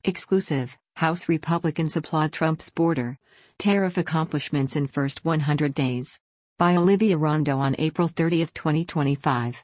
Exclusive, House Republicans applaud Trump's border tariff accomplishments in first 100 days. By Olivia Rondo on April 30, 2025.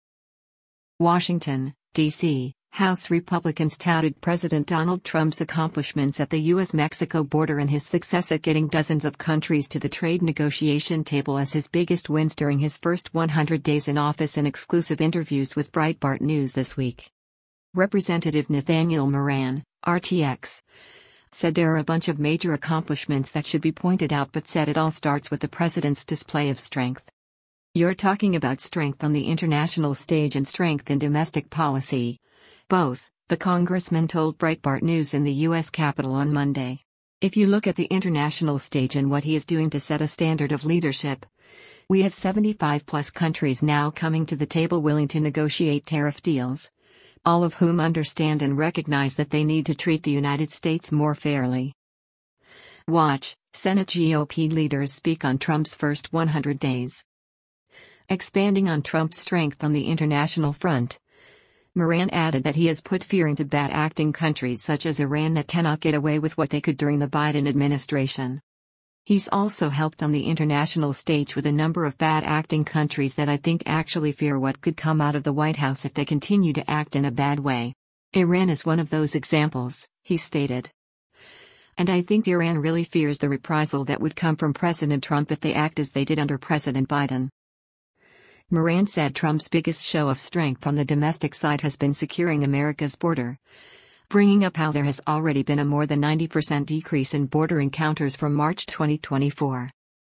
Washington, D.C. House Republicans touted President Donald Trump's accomplishments at the U.S.-Mexico border and his success at getting dozens of countries to the trade negotiation table as his biggest wins during his first 100 days in office in exclusive interviews with Breitbart News this week. Representative Nathaniel Moran, RTX, said there are a bunch of major accomplishments that should be pointed out, but said it all starts with the president's display of strength. You're talking about strength on the international stage and strength in domestic policy. Both, the congressman told Breitbart News in the U.S. Capitol on Monday. If you look at the international stage and what he is doing to set a standard of leadership, we have 75+ countries now coming to the table willing to negotiate tariff deals, all of whom understand and recognize that they need to treat the United States more fairly. Watch, Senate GOP leaders speak on Trump's first 100 days. Expanding on Trump's strength on the international front, Moran added that he has put fear into bad-acting countries such as Iran that cannot get away with what they could during the Biden administration. He's also helped on the international stage with a number of bad-acting countries that I think actually fear what could come out of the White House if they continue to act in a bad way. Iran is one of those examples, he stated. And I think Iran really fears the reprisal that would come from President Trump if they act as they did under President Biden. Moran said Trump's biggest show of strength on the domestic side has been securing America's border, bringing up how there has already been a more than 90% decrease in border encounters from March 2024.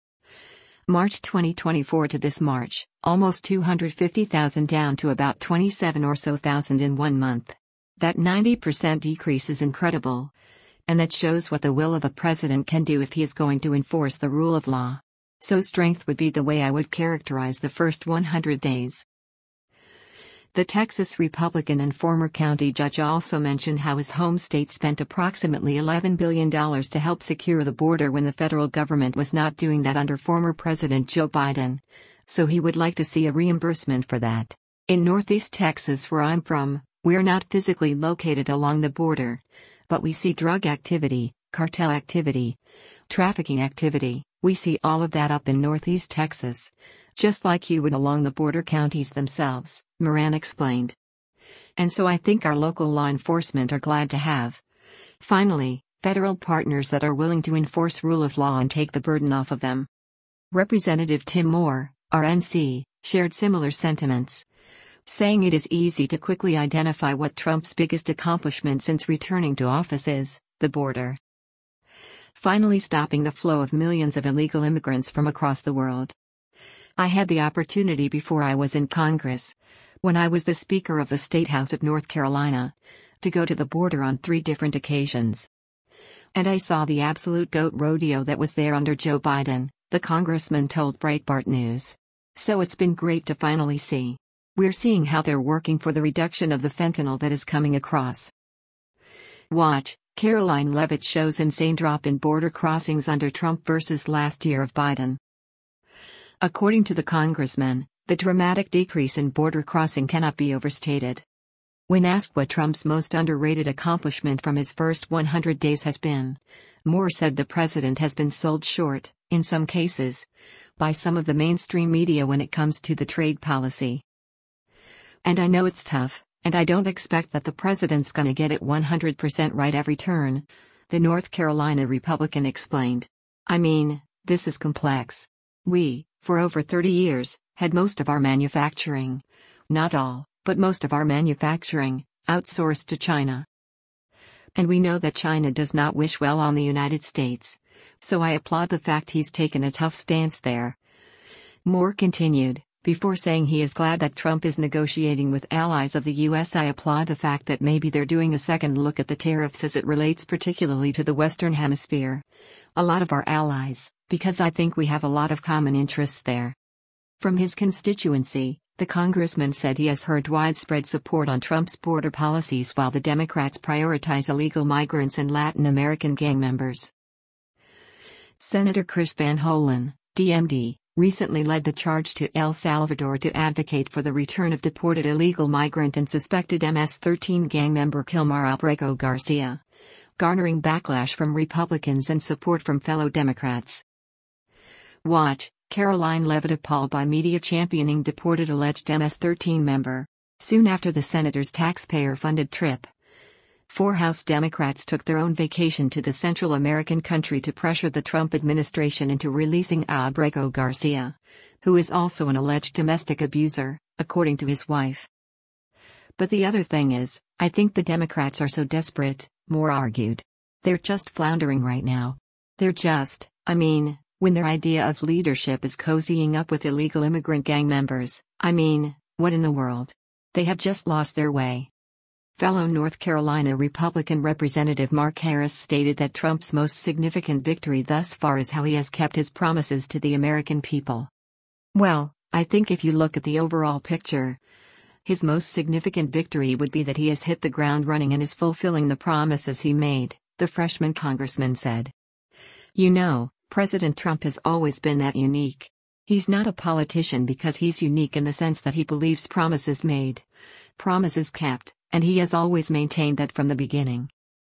March 2024 to this March, almost 250,000 down to about 27 or so thousand in 1 month. That 90% decrease is incredible, and that shows what the will of a president can do if he is going to enforce the rule of law. So strength would be the way I would characterize the first 100 days. The Texas Republican and former county judge also mentioned how his home state spent approximately $11 billion to help secure the border when the federal government was not doing that under former President Joe Biden, so he would like to see a reimbursement for that. In Northeast Texas, where I'm from, we're not physically located along the border, but we see drug activity, cartel activity, trafficking activity. We see all of that up in Northeast Texas, just like you would along the border counties themselves, Moran explained. And so I think our local law enforcement are glad to have, finally, federal partners that are willing to enforce rule of law and take the burden off of them. Representative Tim Moore, RNC, shared similar sentiments, saying it is easy to quickly identify what Trump's biggest accomplishment since returning to office is, the border. Finally stopping the flow of millions of illegal immigrants from across the world. I had the opportunity before I was in Congress, when I was the Speaker of the State House of North Carolina, to go to the border on 3 different occasions. And I saw the absolute goat rodeo that was there under Joe Biden, the congressman told Breitbart News. So it's been great to finally see. We're seeing how they're working for the reduction of the fentanyl that is coming across. Watch, Caroline Leavitt shows insane drop in border crossings under Trump versus last year of Biden. According to the congressman, the dramatic decrease in border crossing cannot be overstated. When asked what Trump's most underrated accomplishment from his first 100 days has been, Moore said the president has been sold short, in some cases, by some of the mainstream media when it comes to the trade policy. And I know it's tough, and I don't expect that the president's gonna get it 100% right every turn, the North Carolina Republican explained. I mean, this is complex. We, for over 30 years, had most of our manufacturing, not all, but most of our manufacturing, outsourced to China. And we know that China does not wish well on the United States, so I applaud the fact he's taken a tough stance there. Moore continued, before saying he is glad that Trump is negotiating with allies of the U.S. I applaud the fact that maybe they're doing a second look at the tariffs as it relates particularly to the Western Hemisphere, a lot of our allies, because I think we have a lot of common interests there. From his constituency, the congressman said he has heard widespread support on Trump's border policies while the Democrats prioritize illegal migrants and Latin American gang members. Senator Chris Van Hollen, DMD, recently led the charge to El Salvador to advocate for the return of deported illegal migrant and suspected MS-13 gang member Kilmar Albrego Garcia, garnering backlash from Republicans and support from fellow Democrats. Watch, Caroline Leavitt appalled by media championing deported alleged MS-13 member. Soon after the senator's taxpayer-funded trip, 4 House Democrats took their own vacation to the Central American country to pressure the Trump administration into releasing Abrego Garcia, who is also an alleged domestic abuser, according to his wife. But the other thing is, I think the Democrats are so desperate, Moore argued. They're just floundering right now. When their idea of leadership is cozying up with illegal immigrant gang members, what in the world? They have just lost their way. Fellow North Carolina Republican Representative Mark Harris stated that Trump's most significant victory thus far is how he has kept his promises to the American people. Well, I think if you look at the overall picture, his most significant victory would be that he has hit the ground running and is fulfilling the promises he made, the freshman congressman said. You know, President Trump has always been that unique. He's not a politician because he's unique in the sense that he believes promises made, promises kept, and he has always maintained that from the beginning.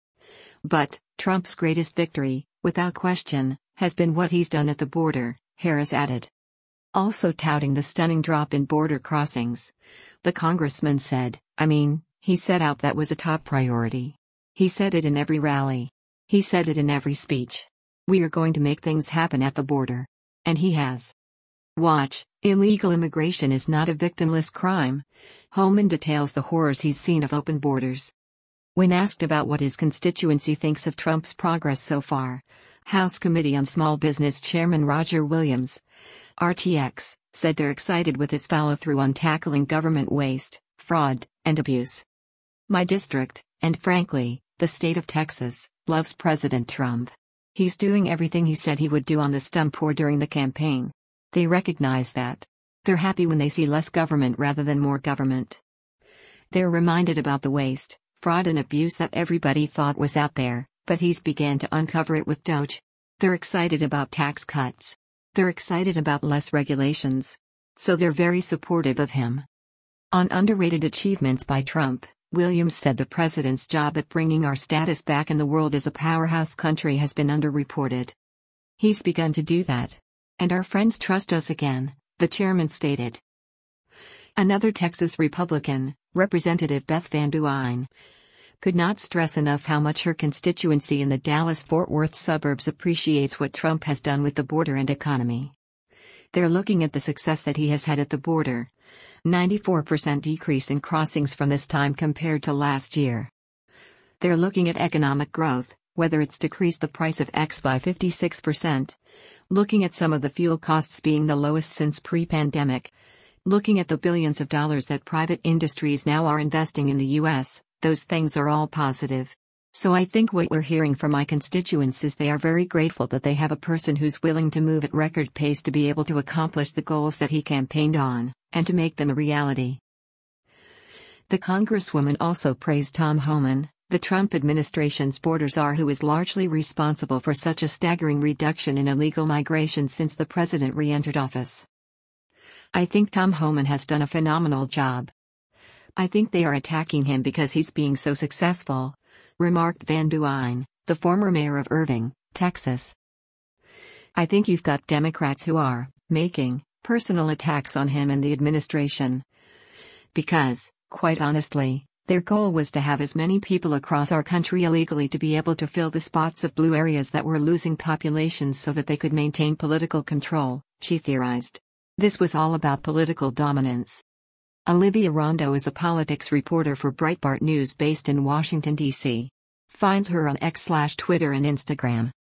But, Trump's greatest victory, without question, has been what he's done at the border, Harris added. Also touting the stunning drop in border crossings, the congressman said, he set out that was a top priority. He said it in every rally. He said it in every speech. We are going to make things happen at the border. And he has. Watch, illegal immigration is not a victimless crime. Homan details the horrors he's seen of open borders. When asked about what his constituency thinks of Trump's progress so far, House Committee on Small Business Chairman Roger Williams, RTX, said they're excited with his follow-through on tackling government waste, fraud, and abuse. My district, and frankly, the state of Texas, loves President Trump. He's doing everything he said he would do on the stump or during the campaign. They recognize that. They're happy when they see less government rather than more government. They're reminded about the waste, fraud and abuse that everybody thought was out there, but he's began to uncover it with DOGE. They're excited about tax cuts. They're excited about less regulations. So they're very supportive of him. On underrated achievements by Trump, Williams said the president's job at bringing our status back in the world as a powerhouse country has been underreported. He's begun to do that. And our friends trust us again, the chairman stated. Another Texas Republican, Representative Beth Van Duyne, could not stress enough how much her constituency in the Dallas-Fort Worth suburbs appreciates what Trump has done with the border and economy. They're looking at the success that he has had at the border. 94% decrease in crossings from this time compared to last year. They're looking at economic growth, whether it's decreased the price of X by 56%, looking at some of the fuel costs being the lowest since pre-pandemic, looking at the billions of dollars that private industries now are investing in the U.S., those things are all positive. So I think what we're hearing from my constituents is they are very grateful that they have a person who's willing to move at record pace to be able to accomplish the goals that he campaigned on, and to make them a reality. The Congresswoman also praised Tom Homan, the Trump administration's border czar who is largely responsible for such a staggering reduction in illegal migration since the president re-entered office. I think Tom Homan has done a phenomenal job. I think they are attacking him because he's being so successful, remarked Van Duyne, the former mayor of Irving, Texas. I think you've got Democrats who are making personal attacks on him and the administration. Because, quite honestly, their goal was to have as many people across our country illegally to be able to fill the spots of blue areas that were losing populations so that they could maintain political control, she theorized. This was all about political dominance. Olivia Rondo is a politics reporter for Breitbart News based in Washington, D.C. Find her on X/Twitter and Instagram.